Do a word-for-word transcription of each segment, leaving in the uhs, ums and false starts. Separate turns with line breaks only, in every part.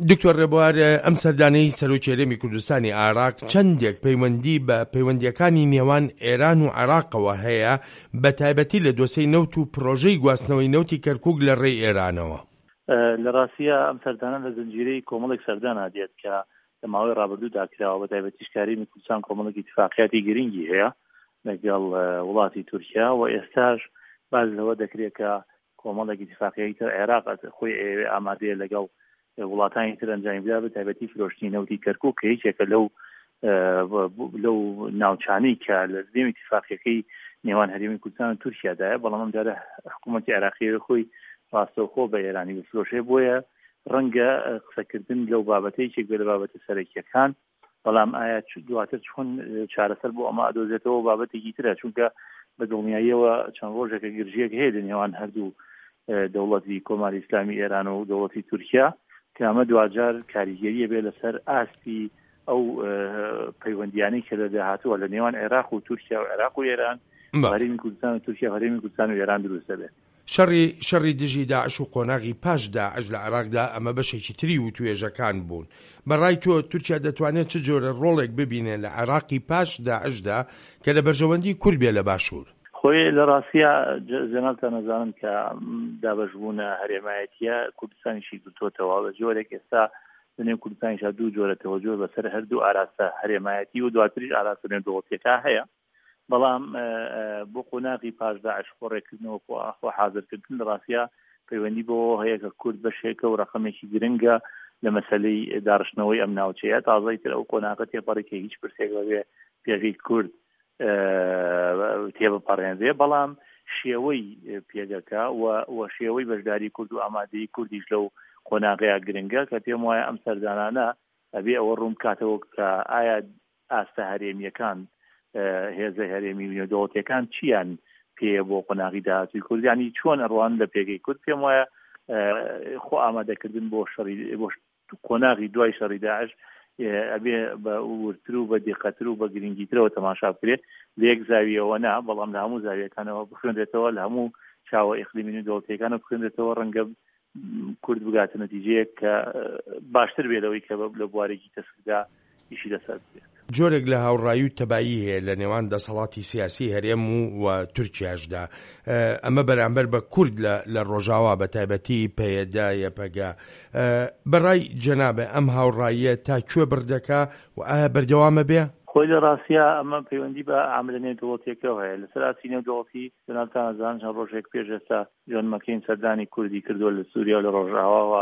دکتۆر ڕێبوار ئەم سەردانەی سەرۆکێرەمی کوردستانی عێراق چەندێک پەیوەندی بە پەیوەندیەکانی نێوان ئێران و عێراقەوە هەیە بە تایبەتی لە دۆسەی نەوت و پرۆژەی گواستنەوەی نەوتی کەرکووک لە ڕێی ئێرانەوە.
لە ڕاستیە ئەم سەردانە لە زنجیرەی کۆمەڵێک سەردان هادێت کە لە ماوەی ڕابردوودا کراوە بە تایبەتی شکاریمی کوردستان کۆمەڵێکی اتفاقیاتی گرنگی هەیە لەگەڵ وڵاتی تورکیا و ئێستاش باز لەوە دەکرێت کە کۆمەڵێکی اتفاقیەتی تر عێراق خۆی ئێوێ ئامادەیە لەگەڵ وڵاتانی تر ئەنجامی بدا بە تایبەتی فرۆشتنی نەوتی کەرکووک کە هیچێکە لەو لەو ناوچانەی کە لە دێمی اتفاقیەکەی نێوان هەرێمی کوردستان و تورکیادایە، بەڵام ئەم جارە حکوومەتی عێراقی خۆی ڕاستەوخۆ بە ئێرانی بفرۆشێ، بۆیە ڕەنگە قسەکردن لەو بابەتەیەکێک بێ لە بابەتە سەرەکیەکان، بەڵام ئایا دواتر چۆن چارەسەر بۆ ئەمە ئەدۆزێتەوە بابەتێکی ترە، چونکە بە دڵنیاییەوە چەند ڕۆژێکە گرژیەک هەیە لە نێوان هەردوو دەوڵەتی کۆماری ئیسلامی ئێران و دەوڵەتی تورکیا کە ئەمە دوجار کاریگەریە بێ لەسەر ئاستی ئەو پەیوەندیانەی کە لە داهاتووە لە نێوان عێراق و تورکیا و عێراق و ئێران، هەرێمی کوردستان و تورکیا هەرێمی کوردستان و ئێران دروست دەبێت.
شەڕی شەڕی دژی داعش و قۆناغی پاش داعش لە عێراقدا ئەمە بەشێکی تری و توێژەکان بوون. بەڕای تۆ تورکیا دەتوانێت چ جۆرە ڕۆڵێک ببینێت لە عێراقی پاش داعشدا کە لە بەرژەوەندی کورد بێ لە باشوور؟
خۆی لە ڕاستیە جەنالتە نەزانم کە دابەشبوونە هەرێمایەتیە کوردستانیشی گرتوتەوە بە جۆرێک ئێستا لەنێو کوردستانیشا دوو جۆرە تەوەجۆ بەسەر هەردوو ئاراستە هەرێمایەتی و دواتریش ئاراستە نێو دەوڵەتیەکە هەیە، بەڵام بۆ قۆناغی پاش داعش خۆڕێکردنەوە خۆ حازرکردن لە ڕاستیە پەیوەندی بۆ هەیە کە کورد بەشێکە و ڕقەمێکی گرنگە لە مەسەلەی داڕشتنەوەی ئەم ناوچەیە. تازەی تر ئەو قۆناغە تێپەڕێکی هیچ پرسێک بەبێ پێگەی کورد تێبپەڕێنرێ، بەڵام شێوەی پێگەکە و شێوەی بەشداری کورد و ئامادەی کوردیش لەو قۆناغەیە گرنگە کە پێم وایە ئەم سەردانانە ئەبێ ئەوە ڕوون کاتەوە کە ئایا ئاستە هەرێمیەکان هێزە هەرێمی نێودەوڵەتیەکان چیان پێ بۆ قۆناغی داهاتووی کورد، ینی چۆن ئەڕوان لە پێگەی کورد. پێم وایە خۆ ئامادەکردن بۆ شەڕی بۆ قۆناغی دوای شەڕی داعش ئەبێ بە ورتر و بە دقەتر و بە گرنگیترەوە تەماشا بکرێت لە یەک زاویەوە نا، بەڵام لە هەموو زاویەکانەوە بخوێنرێتەوە، لە هەموو چاوە ئیقلیمی نێودەوڵەتیەکانە بخوێنرێتەوە، ڕەنگە کورد بگاتە نەتیجەیەک کە باشتر بێتەوەی کە لە بوارێکی تەسکدا ئیشی لەسەر بێت.
جۆرێک لە هاوڕایی و تەبایی هەیە لە نێوان دەسەڵاتی سیاسی هەرێم و تورکیاشدا، ئەمە بەرامبەر بە کورد لە ڕۆژاوا بە تایبەتی پەیەدایە پەگا. بەڕای جەنابێ ئەم هاوڕاییە تا کوێ بردەکە و ئایا بەردەوامە بێ؟
خۆی لە ڕاستیە ئەمە پەیوەندی بە عاملە نێودەوڵەتیەکەوە هەیە. لەسەر ئاسی نێودەوڵەتی جەنابتان چەند ڕۆژێک پێش ئێستا جۆن مەکەین سەردانی کوردی کردووە لە سووریا و لە ڕۆژاواوە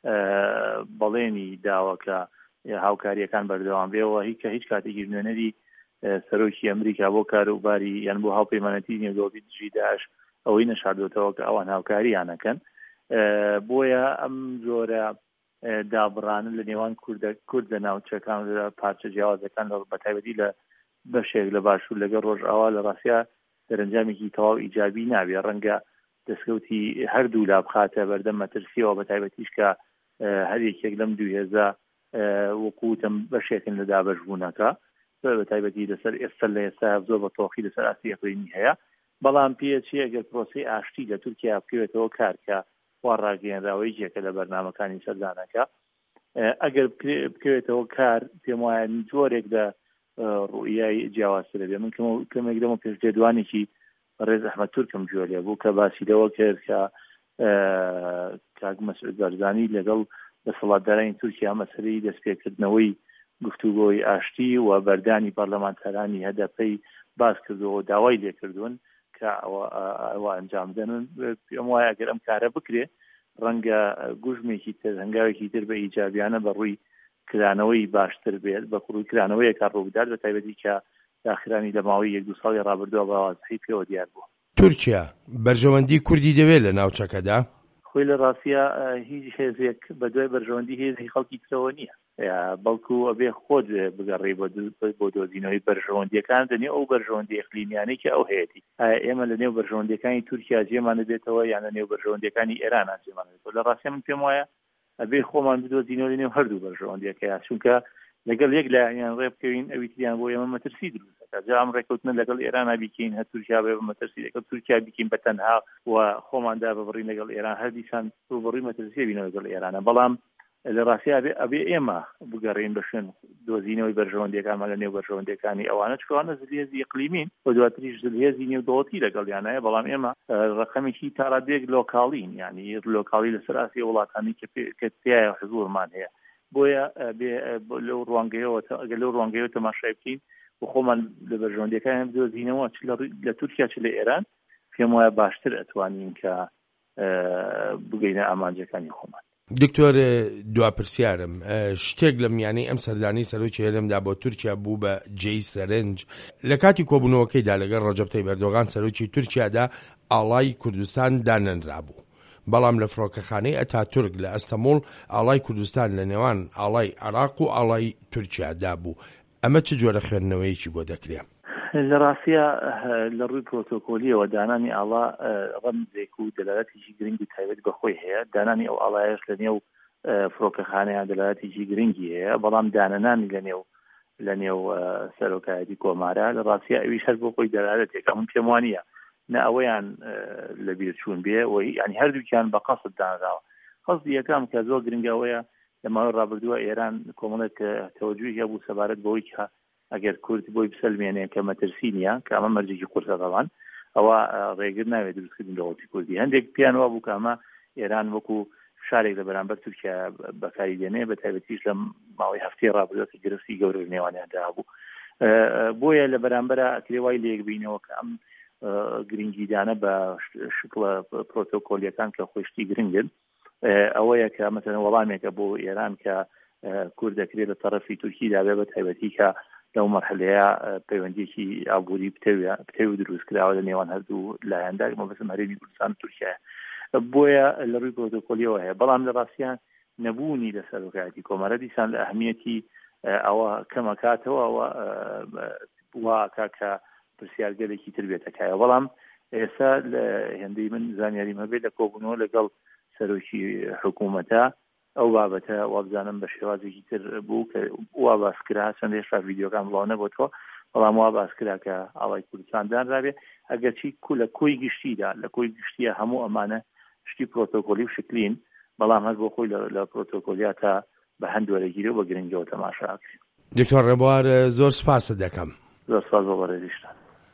بەڵێنی داوەکە هاوکاریەکان بەردەوام بێەوە، هیچ کە هیچ کاتێکی نوێنەری سەرۆکی ئەمریکا بۆ کاروباری یان بۆ هاوپەیمانەتی نێودەوڵەتی دژی داعش ئەوەی نەشاردوێتەوە کە ئەوان هاوکاریانەکەن. بۆیە ئەم جۆرە دابڕانە لە نێوان کورد لە ناوچەکان لە پارچە جیاوازەکان بە تایبەتی لە بەشێک لە باشوور لەگەڵ ڕۆژئاوا لە ڕاستیە دەرەنجامێکی تەواو ئیجابی نابێ، ڕەنگە دەستکەوتی هەردوو لا بخاتە بەردەم مەترسیەوە بە تایبەتیش کە هەر یەکێک لەم دوو هێزە وەکوتم بەشێکن لە دابەشبوونەکە بە تایبەتی لەسەر ئێستا لە ئێستا زۆر بە تۆخی لەسەر ئاسی ئەقلیمی هەیە، بەڵام پێچی ئەگەر پرۆسی ئاشتی لە تورکیا بکەوێتەوە کارکە وا ڕاگەیەنراوەی یەکە لە بەرنامەکانی سەردانەکە، ئەگەر بکەوێتەوە کار پێم وایە جۆرێک لە ڕوئیای جیاوازترە بێ. من کەمێک لەمە پێشدێدوانێکی ڕێز ئەحمەد تورکم گوێ لێ بوو کە باسی لەوە کرد کە کاک مەسعود بارزانی لەگەڵ دەسەڵاتدارانی تورکیا مەسەلەی دەستپێکردنەوەی گفتوگۆی ئاشتی و بەردانی پەرلەمانتەرانی هەدەپەی باس کردەوە داوای لێکردوون کە ئەوە ئەنجام بدەن. پێم وایە ئەگەر ئەم کارە بکرێ ڕەنگە گوژمێکی تر هەنگاوێکی تر بە ئیجابیانە بەڕووی کرانەوەی باشتر بێت، بە قڕووی کرانەوەیەکە ڕوودات بە تایبەتی کە داخرانی لە ماوەی یەک دو ساڵی ڕابردووە بەوازحی پێوە دیار بووە.
تورکیا بەرژەوەندی کوردی دەوێت لە ناوچەکەدا؟
خۆی لە ڕاستیە هیچ هێزێک بە دوای بەرژەوەندی هێزی خەڵکی ترەوە نییە، بەڵکو ئەبێ خۆت بگەڕێ بۆ دۆزینەوەی بەرژەوەندیەکان دەنێ ئەو بەرژەوەندی ئیقلیمیانەی کە ئەو هەیەی. ئێمە لە نێو بەرژەوەندیەکانی تورکیا جێمان دێتەوە یان لە نێو بەرژەوەندیەکانی ئێران جێمان دێتەوە. لە ڕاستیە من پێم وایە ئەبێ خۆمان بدۆزینەوە لە نێو هەردوو بەرژەوەندیەکەیە، چونکە لەگەڵ یەک لایەنیان ڕێ بکەوین ئەوی تریان بۆ ئێمە مەترسی دروستەکە. جا ئەم ڕێکەوتنە لەگەڵ ئێران بیکەین هە تورکیا بێ مەترسی، لەگەڵ تورکیا بیکەین بەتەنها و خۆماندا ببڕین لەگەڵ ئێران، هەر دیسان ڕوبەڕووی مەترسیە بینەوە لەگەڵ ئێرانە. بەڵام لە ڕاستی ئەبێ ئێمە بگەڕین بە شوێن دۆزینەوەی بەرژەوەندەکانمان لە نێو بەرژەوەندەکانی ئەوانە چکەوانە زلهێزی ئیقلیمین و دواتریش زلهێزی نێودەوڵەتی لەگەڵیانەیە بەڵام ئێمە ڕقەمێکی تاڕادێک لۆکاڵین یعنی لۆکاڵی لەسەر ئاسی وڵاتانی کە تایە حزورمان هەیە بۆیە لەو ڕوانگەیەوە ئەگەر لەو ڕوانگەیەوە تەماشای بکەین و خۆمان لە بەرژەوەندەکان بدۆزینەوە چ لە تورکیا چ لە ئێران پێم وایە باشتر ئەتوانین کە بگەینە ئامانجەکانی خۆمان.
دکتۆر دواپرسیارم شتێک لە میانەی ئەم سەردانی سەرۆکی هەرێمدا بۆ تورکیا بوو بە جێی سەرنج لە کاتی کۆبوونەوەکەیدا لەگەڵ ڕەجەب تەیب ئەردۆغان سەرۆکی تورکیادا ئاڵای کوردستان دانەنرابوو بەڵام لە فڕۆکەخانەی ئەتاتورک لە ئەستەمۆڵ ئاڵای کوردستان لە نێوان ئاڵای عێراق و ئاڵای تورکیادا بوو. ئەمە چ جۆرە خوێندنەوەیەکی بۆ دەکرێت؟
لە ڕاستیە لە ڕووی پرۆتۆکۆلیەوە دانانی ئاڵا ڕەمزێک و دەلالەتێکی گرنگی تایبەت بەخۆی هەیە دانانی ئەو ئاڵایەش لە نێو فڕۆکەخانەیان دەلالەتێکی گرنگی هەیە بەڵام دانەنانی لە نێو لە نێو سەرۆکایەتی کۆمارە لە ڕاستیە ئەویش هەر بۆ خۆی دەلالەتێکە من پێم وانییە نە ئەوەیان لەبیر چوون بێ و ینی هەردووکیان بە قەسد دانراوە قەسدی یەکەم کە زۆر گرنگەوەیە لە ماوەی ڕابردووە ئێران کۆمەڵێک تەوەجوهی هەبوو سەبارەت بەوەی کە ئەگەر کورد بۆی بسەلمێنێ کە مەترسی نییە کە ئەمە مەرجێکی قورسە دەڵان ئەوە ڕێگر ناوێت دروستکردن دەوڵەتی کوردی هەندێک پیانەوە بوو کە ئەمە ئێران وەکو شارێک لە بەرامبەر تورکیا بەکاری دێنێ بە تایبەتیش لە ماوەی هەفتەی ڕابردووە کە گرفتی گەورە نێوانیاندا بوو بۆیە لە بەرامبەرە ئەکرێ وای لێک بینەوە کە ئەم گرنگیدانە بە شکڵە پرۆتۆکۆلیەکان کە خۆشتی گرنگن ئەوەیە کە مەسەلەن وەڵامێکە بۆ ئێران کە کورد دەکرێت لە تەرەفی تورکیدا بێ بە تایبەتی کە لەو مەرحلەیە پەیوەندیەکی ئابووری پتەوی دروستکراوە لە نێوان هەردوو لایەندا مەبەستم هەرێمی کوردستان و تورکیایە بۆیە لە ڕووی پرۆتۆکۆلیەوە هەیە بەڵام لە ڕاستیان نەبوونی لە سەرۆکایەتی کۆمارە دیسان لە ئەهمیەتی ئەوە کەمەکاتەوە ئەوە واکە کە پرسیارگەلێکی تر بێتەکایە بەڵام ئێستا لە هێندەی من زانیاریمە بێت لە کۆبوونەوە لەگەڵ سەرۆکی حکوومەتە ئەو بابەتە وابزانم بە شێوازێکی تر بوو کە وا باسکرا چەند هێشتا ڤیدیۆکان بڵاو نەبووەوە بەڵام وا باسکرا کە ئاڵای کوردستان دانرابێ ئەگەرچی لە کۆی گشتیدا لە کۆی گشتیە هەموو ئەمانە شتی پرۆتۆکۆلی و شکلین بەڵام هەر بۆ خۆی لە پرۆتۆکۆلیاتە بە هەندوەرەگیری و بە گرنگەوە تەماشاکرێن.
دکتۆر ڕێبوار زۆر سپاس دەکەم.
زۆر سپاس بۆ بەڕێزیشتان.